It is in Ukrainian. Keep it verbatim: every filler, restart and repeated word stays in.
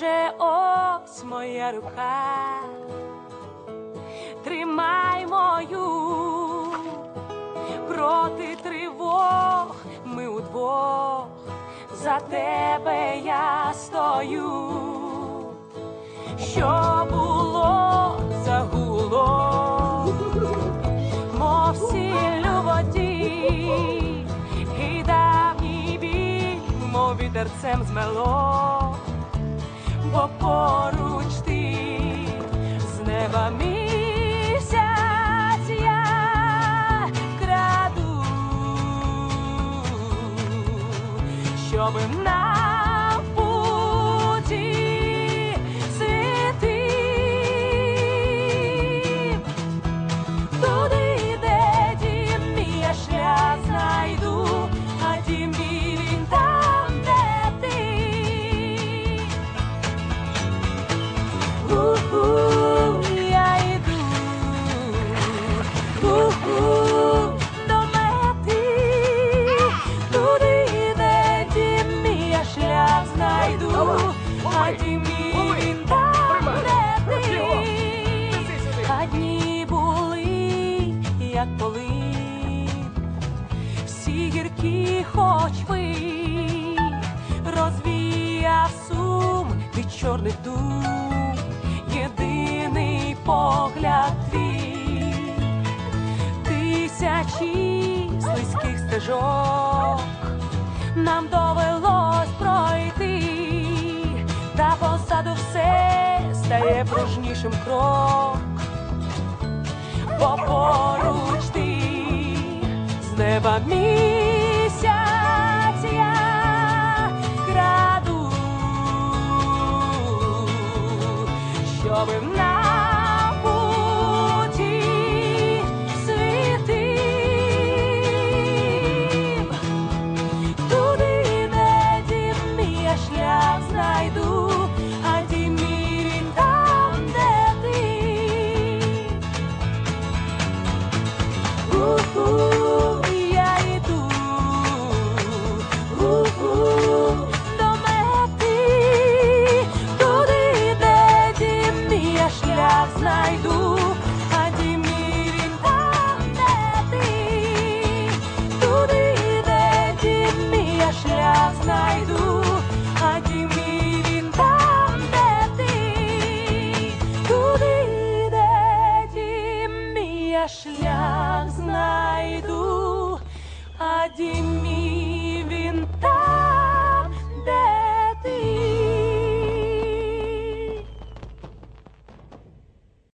Боже, ось моя рука, тримай мою, проти тривог ми удвох, за тебе я стою. Що було, загуло, мов сіль у воді, і давній біль, мов вітерцем змело, бо поруч ти, з неба місяць я краду, щоби на путі світив, туди, де дім мій, я шлях знайду, а дім мій він там, де ти. У-у, я йду, у-у, до мети, туди, де дім мій, я шлях знайду, а дім мій він там, де ти. А дні були, як полин, всі гіркі, хоч ви, розвіяв сум від чорних дум, єдиний погляд твій. Тисячі слизьких стежок нам довелось пройти, та позаду все стає пружнішим крок, бо поруч ти, з неба місяць я краду, щоби на путі світив, туди, де дім мій, я шлях знайду, а дім мій він там, де ти. У-у, я йду, у-у, до мети, туди, де дім мій, я шлях знайду, а дім мій він там, де ти. Туди, де дім мій, я шлях знайду, а дім мій він там, де ти. Туди, де дім мій, я шлях знайду, а дім мій